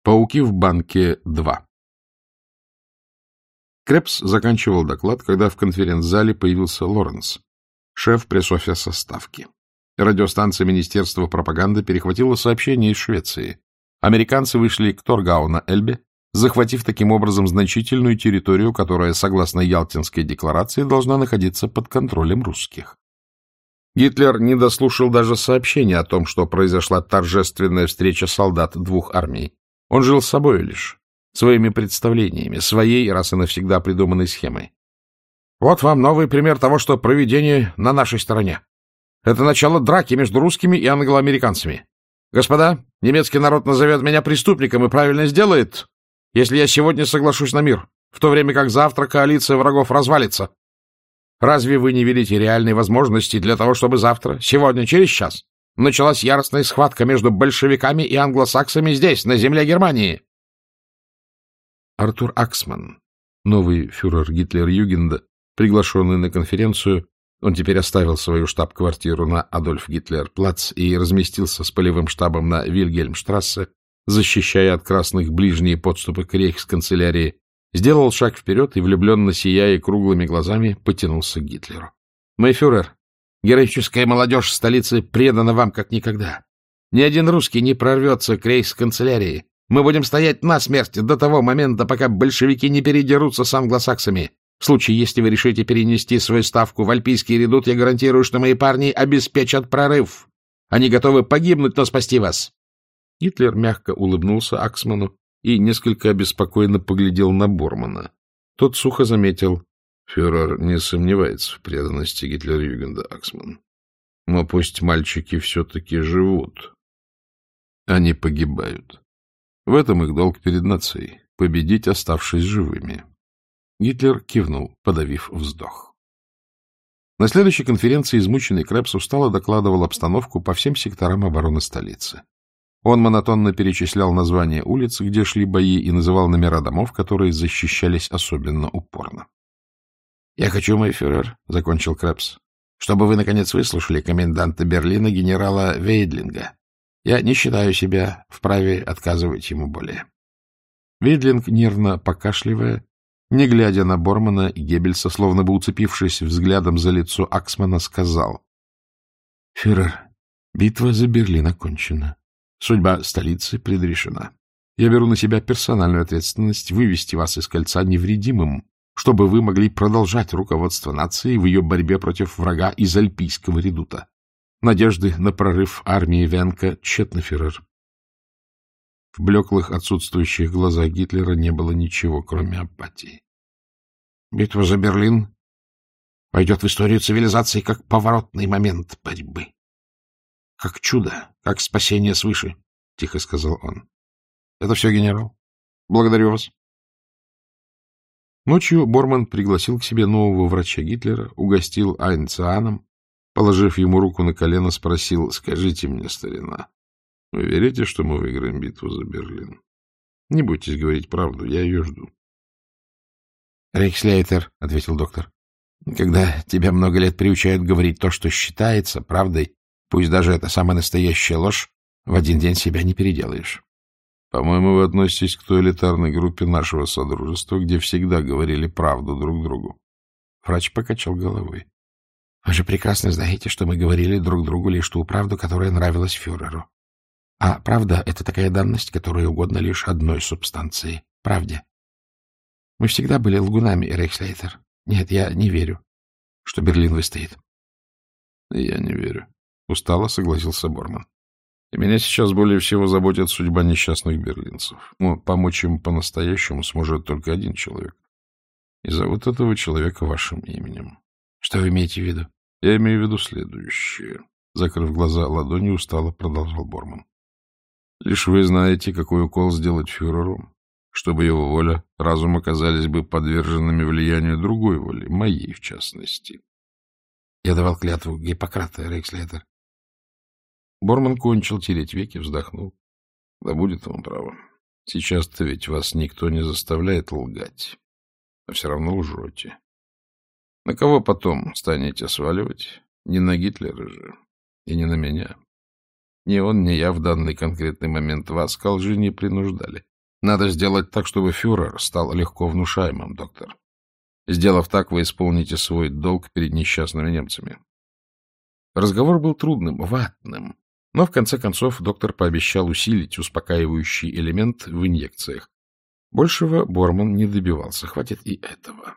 Пауки в банке 2. Крепс заканчивал доклад, когда в конференц-зале появился Лоренс, шеф пресс-офиса Ставки. Радиостанция Министерства пропаганды перехватила сообщение из Швеции. Американцы вышли к Торгау-на-Эльбе, захватив таким образом значительную территорию, которая, согласно Ялтинской декларации, должна находиться под контролем русских. Гитлер не дослушал даже сообщения о том, что произошла торжественная встреча солдат двух армий. Он жил собой лишь, своими представлениями, своей раз и навсегда придуманной схемой. Вот вам новый пример того, что провидение на нашей стороне. Это начало драки между русскими и англоамериканцами. Господа, немецкий народ назовет меня преступником и правильно сделает, если я сегодня соглашусь на мир, в то время как завтра коалиция врагов развалится. Разве вы не видите реальной возможности для того, чтобы завтра, сегодня, через час, началась яростная схватка между большевиками и англосаксами здесь, на земле Германии? Артур Аксман, новый фюрер Гитлер-Югенда, приглашенный на конференцию, он теперь оставил свою штаб-квартиру на Адольф-Гитлер-плац и разместился с полевым штабом на Вильгельмштрассе, защищая от красных ближние подступы к рейхсканцелярии, сделал шаг вперед и, влюбленно сияя круглыми глазами, потянулся к Гитлеру. — Мой фюрер, героическая молодежь столицы предана вам как никогда. Ни один русский не прорвется к рейхсканцелярии. Мы будем стоять насмерть до того момента, пока большевики не передерутся с англосаксами. В случае, если вы решите перенести свою ставку в Альпийский редут, я гарантирую, что мои парни обеспечат прорыв. Они готовы погибнуть, но спасти вас. Гитлер мягко улыбнулся Аксману и несколько обеспокоенно поглядел на Бормана. Тот сухо заметил: фюрер не сомневается в преданности Гитлер-Югенда, Аксман. Но пусть мальчики все-таки живут. Они погибают. В этом их долг перед нацией — победить, оставшись живыми. Гитлер кивнул, подавив вздох. На следующей конференции измученный Крепс устало докладывал обстановку по всем секторам обороны столицы. Он монотонно перечислял названия улиц, где шли бои, и называл номера домов, которые защищались особенно упорно. — Я хочу, мой фюрер, — закончил Крепс, — чтобы вы, наконец, выслушали коменданта Берлина генерала Вейдлинга. Я не считаю себя вправе отказывать ему более. Вейдлинг, нервно покашливая, не глядя на Бормана и Геббельса, словно бы уцепившись взглядом за лицо Аксмана, сказал: — Фюрер, битва за Берлин окончена. Судьба столицы предрешена. Я беру на себя персональную ответственность вывести вас из кольца невредимым, чтобы вы могли продолжать руководство нацией в ее борьбе против врага из Альпийского редута. Надежды на прорыв армии Венка тщетны, фюрер. В блеклых, отсутствующих глазах Гитлера не было ничего, кроме апатии. Битва за Берлин войдет в историю цивилизации как поворотный момент борьбы. Как чудо, как спасение свыше, — тихо сказал он. — Это все, генерал. Благодарю вас. Ночью Борман пригласил к себе нового врача Гитлера, угостил айнцианом, положив ему руку на колено, спросил: — Скажите мне, старина, вы верите, что мы выиграем битву за Берлин? Не бойтесь говорить правду, я ее жду. — Рейхслейтер, — ответил доктор, — когда тебя много лет приучают говорить то, что считается правдой, пусть даже это самая настоящая ложь, в один день себя не переделаешь. По-моему, вы относитесь к той элитарной группе нашего содружества, где всегда говорили правду друг другу. Врач покачал головой. — Вы же прекрасно знаете, что мы говорили друг другу лишь ту правду, которая нравилась фюреру. А правда — это такая данность, которая угодна лишь одной субстанции — правде. Мы всегда были лгунами, Рейхслейтер. Нет, я не верю, что Берлин выстоит. — Я не верю. — устало согласился Борман. — И меня сейчас более всего заботит судьба несчастных берлинцев. Но помочь им по-настоящему сможет только один человек. И зовут этого человека вашим именем. — Что вы имеете в виду? — Я имею в виду следующее. Закрыв глаза ладонью, устало продолжал Борман. — Лишь вы знаете, какой укол сделать фюреру, чтобы его воля, разум оказались бы подверженными влиянию другой воли, моей в частности. Я давал клятву Гиппократа, Рейхслейтер. Борман кончил тереть веки, вздохнул. Да будет вам право. Сейчас-то ведь вас никто не заставляет лгать, а все равно лжете. На кого потом станете сваливать? Не на Гитлера же и не на меня. Ни он, ни я в данный конкретный момент вас к лжи не принуждали. Надо сделать так, чтобы фюрер стал легко внушаемым, доктор. Сделав так, вы исполните свой долг перед несчастными немцами. Разговор был трудным, ватным, но в конце концов доктор пообещал усилить успокаивающий элемент в инъекциях. Большего Борман не добивался, хватит и этого.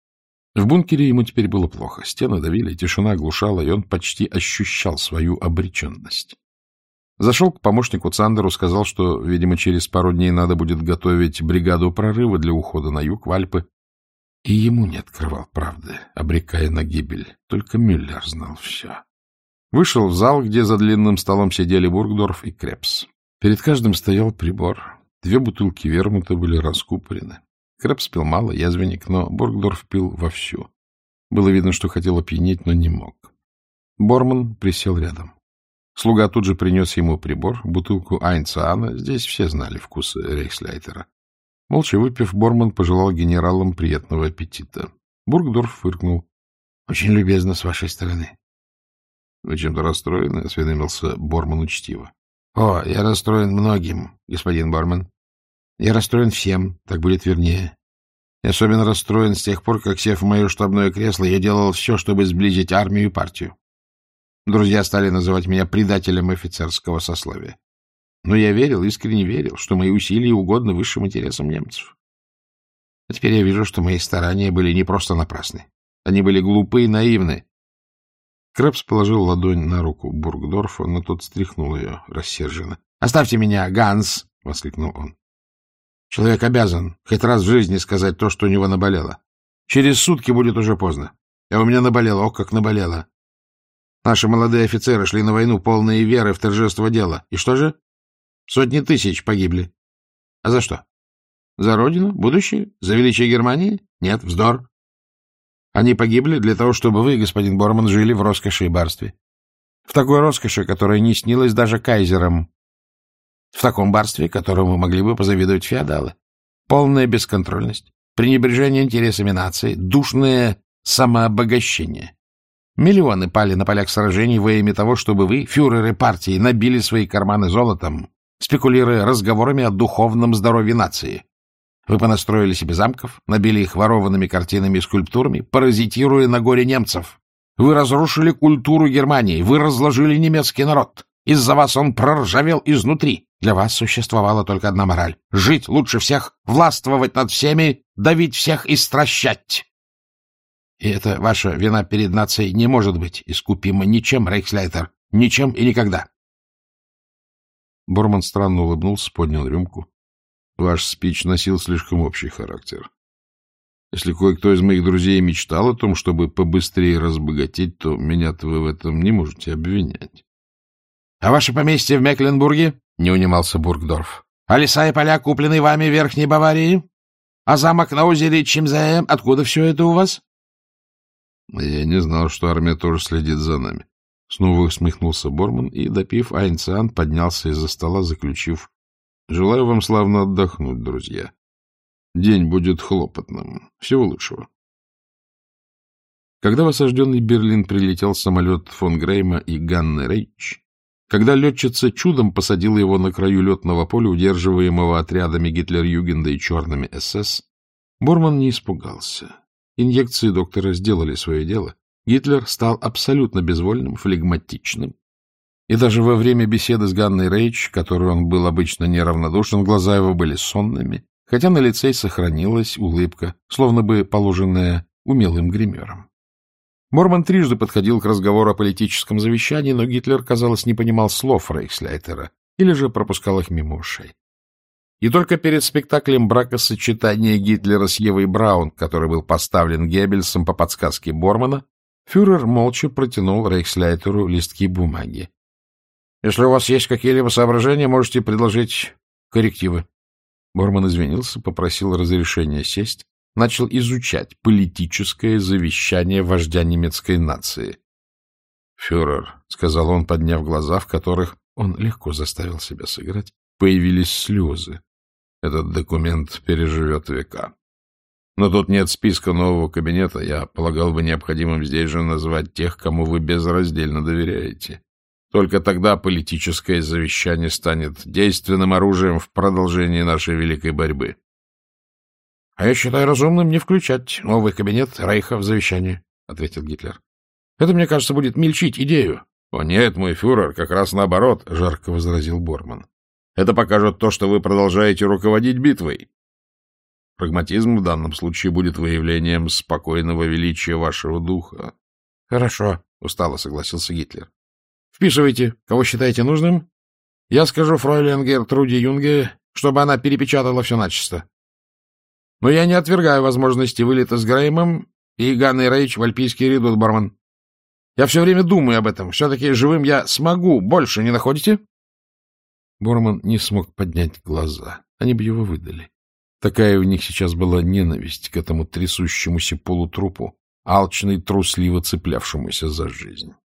В бункере ему теперь было плохо, стены давили, тишина оглушала, и он почти ощущал свою обреченность. Зашел к помощнику Цандеру, сказал, что, видимо, через пару дней надо будет готовить бригаду прорыва для ухода на юг, в Альпы. И ему не открывал правды, обрекая на гибель. Только Мюллер знал все. Вышел в зал, где за длинным столом сидели Бургдорф и Крепс. Перед каждым стоял прибор. 2 бутылки вермута были раскупорены. Крепс пил мало, язвенник, но Бургдорф пил вовсю. Было видно, что хотел опьянеть, но не мог. Борман присел рядом. Слуга тут же принес ему прибор, бутылку Айнцаана. Здесь все знали вкусы рейхсляйтера. Молча выпив, Борман пожелал генералам приятного аппетита. Бургдорф фыркнул. — Очень любезно с вашей стороны. — Вы чем-то расстроены? — осведомился Борман учтиво. — О, я расстроен многим, господин Борман. Я расстроен всем, так будет вернее. Я особенно расстроен с тех пор, как, сев в мое штабное кресло, я делал все, чтобы сблизить армию и партию. Друзья стали называть меня предателем офицерского сословия. Но я верил, искренне верил, что мои усилия угодны высшим интересам немцев. А теперь я вижу, что мои старания были не просто напрасны. Они были глупы и наивны. Крепс положил ладонь на руку Бургдорфа, но тот стряхнул ее рассерженно. — Оставьте меня, Ганс! — воскликнул он. — Человек обязан хоть раз в жизни сказать то, что у него наболело. Через сутки будет уже поздно. А у меня наболело, ох, как наболело. Наши молодые офицеры шли на войну, полные веры в торжество дела. И что же? Сотни тысяч погибли. А за что? За родину? Будущее? За величие Германии? Нет, вздор. Они погибли для того, чтобы вы, господин Борман, жили в роскоши и барстве. В такой роскоши, которая не снилась даже кайзерам. В таком барстве, которому могли бы позавидовать феодалы. Полная бесконтрольность, пренебрежение интересами нации, душное самообогащение. Миллионы пали на полях сражений во имя того, чтобы вы, фюреры партии, набили свои карманы золотом, спекулируя разговорами о духовном здоровье нации. Вы понастроили себе замков, набили их ворованными картинами и скульптурами, паразитируя на горе немцев. Вы разрушили культуру Германии, вы разложили немецкий народ. Из-за вас он проржавел изнутри. Для вас существовала только одна мораль — жить лучше всех, властвовать над всеми, давить всех и стращать. И эта ваша вина перед нацией не может быть искупима ничем, рейхсляйтер, ничем и никогда. Борман странно улыбнулся, поднял рюмку. Ваш спич носил слишком общий характер. Если кое-кто из моих друзей мечтал о том, чтобы побыстрее разбогатеть, то меня-то вы в этом не можете обвинять. — А ваше поместье в Мекленбурге? — не унимался Бургдорф. — А леса и поля, купленные вами в Верхней Баварии? А замок на озере Чимзее? Откуда все это у вас? — Я не знал, что армия тоже следит за нами. Снова усмехнулся Борман и, допив Айнциан, поднялся из-за стола, заключив: — Желаю вам славно отдохнуть, друзья. День будет хлопотным. Всего лучшего. Когда в осажденный Берлин прилетел самолет фон Грейма и Ганны Рейч, когда летчица чудом посадила его на краю летного поля, удерживаемого отрядами Гитлер-Югенда и черными СС, Борман не испугался. Инъекции доктора сделали свое дело. Гитлер стал абсолютно безвольным, флегматичным. И даже во время беседы с Ганной Рейч, которой он был обычно неравнодушен, глаза его были сонными, хотя на лице сохранилась улыбка, словно бы положенная умелым гримером. Борман трижды подходил к разговору о политическом завещании, но Гитлер, казалось, не понимал слов рейхсляйтера или же пропускал их мимо ушей. И только перед спектаклем бракосочетания Гитлера с Евой Браун, который был поставлен Геббельсом по подсказке Бормана, фюрер молча протянул рейхсляйтеру листки бумаги. — Если у вас есть какие-либо соображения, можете предложить коррективы. Борман извинился, попросил разрешения сесть, начал изучать политическое завещание вождя немецкой нации. — Фюрер, — сказал он, подняв глаза, в которых он легко заставил себя сыграть, появились слезы. Этот документ переживет века. Но тут нет списка нового кабинета. Я полагал бы необходимым здесь же назвать тех, кому вы безраздельно доверяете. Только тогда политическое завещание станет действенным оружием в продолжении нашей великой борьбы. — А я считаю разумным не включать новый кабинет Рейха в завещание, — ответил Гитлер. — Это, мне кажется, будет мельчить идею. — О нет, мой фюрер, как раз наоборот, — жарко возразил Борман. — Это покажет то, что вы продолжаете руководить битвой. Прагматизм в данном случае будет выявлением спокойного величия вашего духа. — Хорошо, — устало согласился Гитлер. — Вписывайте, кого считаете нужным. Я скажу фройлен Гертруде Юнге, чтобы она перепечатала все начисто. Но я не отвергаю возможности вылета с Греймом и Ганной Рейч в альпийский редут, Борман. Я все время думаю об этом. Все-таки живым я смогу. Больше не находите? Борман не смог поднять глаза. Они бы его выдали. Такая у них сейчас была ненависть к этому трясущемуся полутрупу, алчно и трусливо цеплявшемуся за жизнь.